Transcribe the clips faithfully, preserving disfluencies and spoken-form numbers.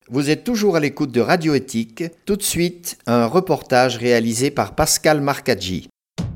Vous êtes toujours à l'écoute de Radio Éthique. Tout de suite, un reportage réalisé par Pascal Marcaggi.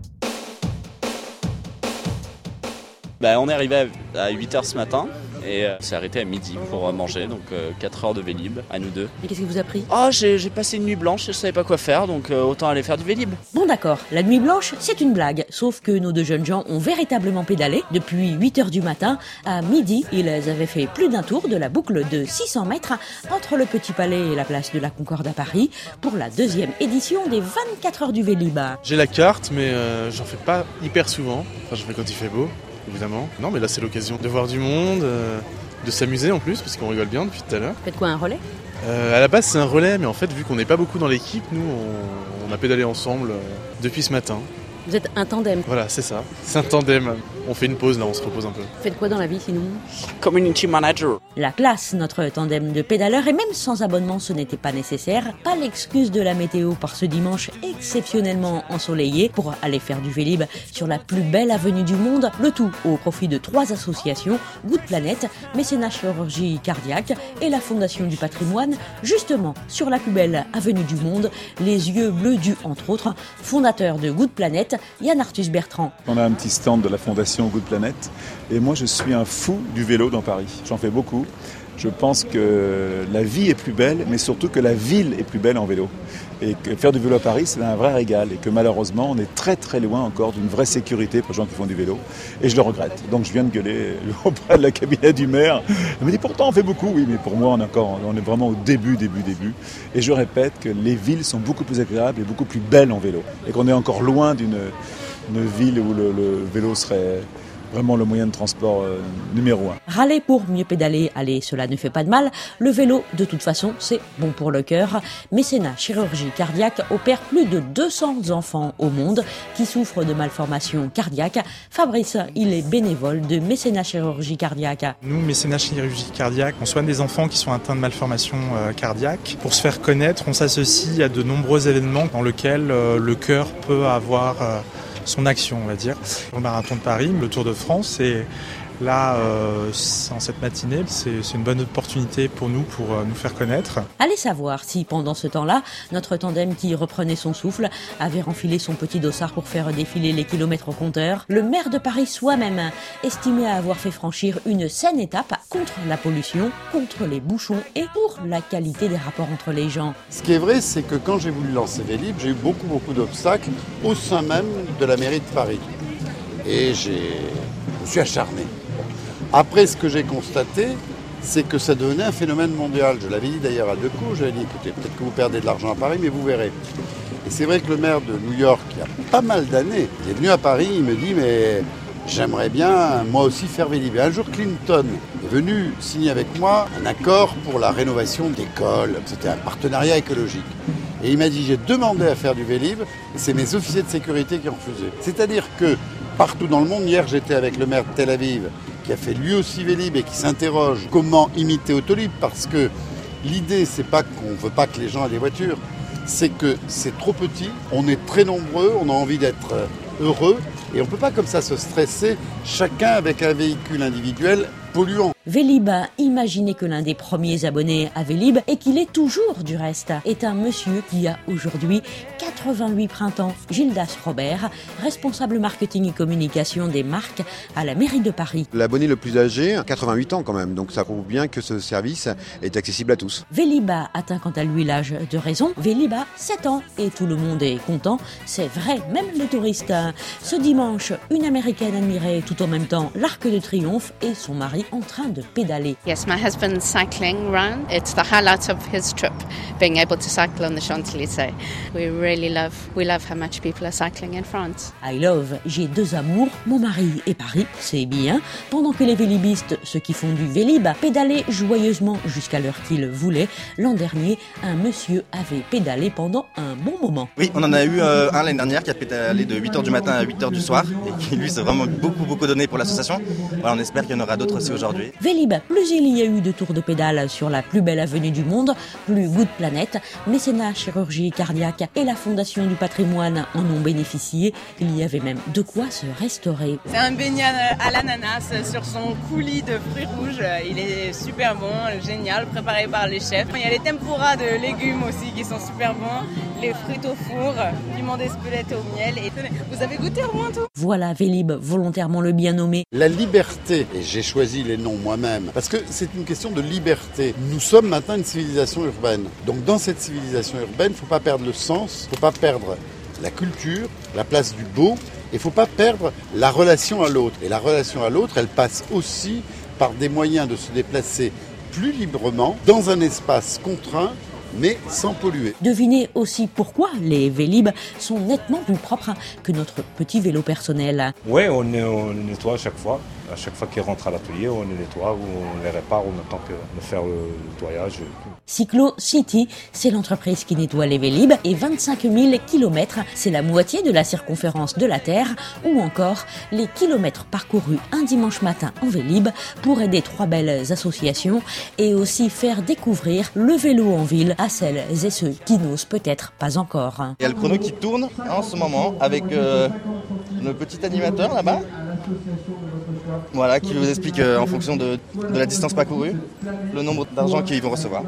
Bah, on est arrivé à huit heures ce matin et euh, on s'est arrêté à midi pour manger, donc euh, quatre heures de Vélib à nous deux. Et qu'est-ce qui vous a pris ? Oh, j'ai, j'ai passé une nuit blanche, je savais pas quoi faire, donc euh, autant aller faire du Vélib. Bon d'accord, la nuit blanche, c'est une blague, sauf que nos deux jeunes gens ont véritablement pédalé. Depuis huit heures du matin, à midi, ils avaient fait plus d'un tour de la boucle de six cents mètres entre le Petit Palais et la place de la Concorde à Paris pour la deuxième édition des vingt-quatre heures du Vélib. J'ai la carte, mais euh, j'en fais pas hyper souvent, enfin j'en fais quand il fait beau. Évidemment. Non, mais là, c'est l'occasion de voir du monde, euh, de s'amuser en plus, parce qu'on rigole bien depuis tout à l'heure. Faites quoi, un relais ? euh, À la base, c'est un relais, mais en fait, vu qu'on n'est pas beaucoup dans l'équipe, nous, on, on a pédalé ensemble euh, depuis ce matin. Vous êtes un tandem. Voilà, c'est ça. C'est un tandem. On fait une pause, là, on se repose un peu. Faites quoi dans la vie, sinon ? Community manager. La classe, notre tandem de pédaleurs, et même sans abonnement, ce n'était pas nécessaire. Pas l'excuse de la météo par ce dimanche exceptionnellement ensoleillé pour aller faire du Vélib sur la plus belle avenue du monde. Le tout au profit de trois associations, Good Planet, Mécénat Chirurgie Cardiaque et la Fondation du Patrimoine, justement sur la plus belle avenue du monde, les yeux bleus du, entre autres, fondateur de Good Planet, Yann Arthus Bertrand. On a un petit stand de la Fondation Good Planet et moi je suis un fou du vélo dans Paris. J'en fais beaucoup. Je pense que la vie est plus belle, mais surtout que la ville est plus belle en vélo. Et que faire du vélo à Paris, c'est un vrai régal. Et que malheureusement, on est très très loin encore d'une vraie sécurité pour les gens qui font du vélo. Et je le regrette. Donc je viens de gueuler auprès de la cabinet du maire. Il me dit pourtant on fait beaucoup. Oui, mais pour moi on est, encore, on est vraiment au début, début, début. Et je répète que les villes sont beaucoup plus agréables et beaucoup plus belles en vélo. Et qu'on est encore loin d'une une ville où le, le vélo serait vraiment le moyen de transport euh, numéro un. Râler pour mieux pédaler, allez, cela ne fait pas de mal. Le vélo, de toute façon, c'est bon pour le cœur. Mécénat Chirurgie Cardiaque opère plus de deux cents enfants au monde qui souffrent de malformations cardiaques. Fabrice, il est bénévole de Mécénat Chirurgie Cardiaque. Nous, Mécénat Chirurgie Cardiaque, on soigne des enfants qui sont atteints de malformations euh, cardiaques. Pour se faire connaître, on s'associe à de nombreux événements dans lesquels euh, le cœur peut avoir Euh, son action, on va dire. Le marathon de Paris, le Tour de France, et là, euh, en cette matinée, c'est, c'est une bonne opportunité pour nous, pour euh, nous faire connaître. Allez savoir si, pendant ce temps-là, notre tandem qui reprenait son souffle avait renfilé son petit dossard pour faire défiler les kilomètres au compteur. Le maire de Paris soi-même estimait avoir fait franchir une saine étape contre la pollution, contre les bouchons et pour la qualité des rapports entre les gens. Ce qui est vrai, c'est que quand j'ai voulu lancer Vélib, j'ai eu beaucoup, beaucoup d'obstacles au sein même de la mairie de Paris. Et j'ai... je me suis acharné. Après, ce que j'ai constaté, c'est que ça devenait un phénomène mondial. Je l'avais dit d'ailleurs à deux coups, j'avais dit, écoutez, peut-être que vous perdez de l'argent à Paris, mais vous verrez. Et c'est vrai que le maire de New York, il y a pas mal d'années, il est venu à Paris, il me dit, mais j'aimerais bien moi aussi faire Vélib. Et un jour, Clinton est venu signer avec moi un accord pour la rénovation d'écoles. C'était un partenariat écologique. Et il m'a dit, j'ai demandé à faire du Vélib, et c'est mes officiers de sécurité qui ont refusé. C'est-à-dire que partout dans le monde, hier j'étais avec le maire de Tel Aviv, qui a fait lui aussi Vélib et qui s'interroge comment imiter Autolib, parce que l'idée, c'est pas qu'on veut pas que les gens aient des voitures, c'est que c'est trop petit, on est très nombreux, on a envie d'être heureux, et on peut pas comme ça se stresser, chacun avec un véhicule individuel polluant. Vélib, imaginez que l'un des premiers abonnés à Vélib, et qu'il est toujours du reste, est un monsieur qui a aujourd'hui quatre-vingt-huit printemps, Gildas Robert, responsable marketing et communication des marques à la mairie de Paris. L'abonné le plus âgé, quatre-vingt-huit ans quand même, donc ça prouve bien que ce service est accessible à tous. Vélib atteint quant à lui l'âge de raison, Vélib a sept ans et tout le monde est content, c'est vrai, même les touristes. Ce dimanche, une américaine admirait tout en même temps l'Arc de Triomphe et son mari en train de pédaler. Yes, my husband's cycling round. It's the highlight of his trip, being able to cycle on the Champs-Élysées. We really love, we love how much people are cycling in France. I love, j'ai deux amours, mon mari et Paris, c'est bien. Pendant que les vélibistes, ceux qui font du Vélib, pédalaient joyeusement jusqu'à l'heure qu'ils voulaient, l'an dernier, un monsieur avait pédalé pendant un bon moment. Oui, on en a eu euh, un l'année dernière qui a pédalé de huit heures du matin à huit heures du soir et qui lui s'est vraiment beaucoup beaucoup donné pour l'association. Voilà, on espère qu'il y en aura d'autres aussi aujourd'hui. Vélib, plus il y a eu de tours de pédale sur la plus belle avenue du monde, plus Good Planet, Mécénat Chirurgie Cardiaque et la Fondation du Patrimoine en ont bénéficié. Il y avait même de quoi se restaurer. C'est un beignet à l'ananas sur son coulis de fruits rouges. Il est super bon, génial, préparé par les chefs. Il y a les tempura de légumes aussi qui sont super bons, les frites au four, piment d'Espelette au miel. Et vous avez goûté au moins tout? Voilà Vélib, volontairement le bien nommé. La liberté, et j'ai choisi les noms moi-même, parce que c'est une question de liberté. Nous sommes maintenant une civilisation urbaine. Donc dans cette civilisation urbaine, il ne faut pas perdre le sens, il ne faut pas perdre la culture, la place du beau, et il ne faut pas perdre la relation à l'autre. Et la relation à l'autre, elle passe aussi par des moyens de se déplacer plus librement dans un espace contraint, mais sans polluer. Devinez aussi pourquoi les Vélib sont nettement plus propres que notre petit vélo personnel. Oui, on, on les nettoie à chaque fois. À chaque fois qu'ils rentrent à l'atelier, on les nettoie ou on les répare, on attend que de faire le nettoyage. Cyclo City, c'est l'entreprise qui nettoie les Vélib et vingt-cinq mille kilomètres, c'est la moitié de la circonférence de la Terre, ou encore les kilomètres parcourus un dimanche matin en Vélib pour aider trois belles associations et aussi faire découvrir le vélo en ville à celles et ceux qui n'osent peut-être pas encore. Il y a le chrono qui tourne en ce moment avec euh, le petit animateur là-bas. Voilà, qui vous explique euh, en fonction de, de la distance parcourue, le nombre d'argent qu'ils vont recevoir.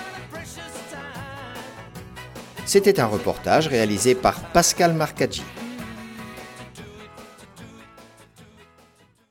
C'était un reportage réalisé par Pascal Marcaggi.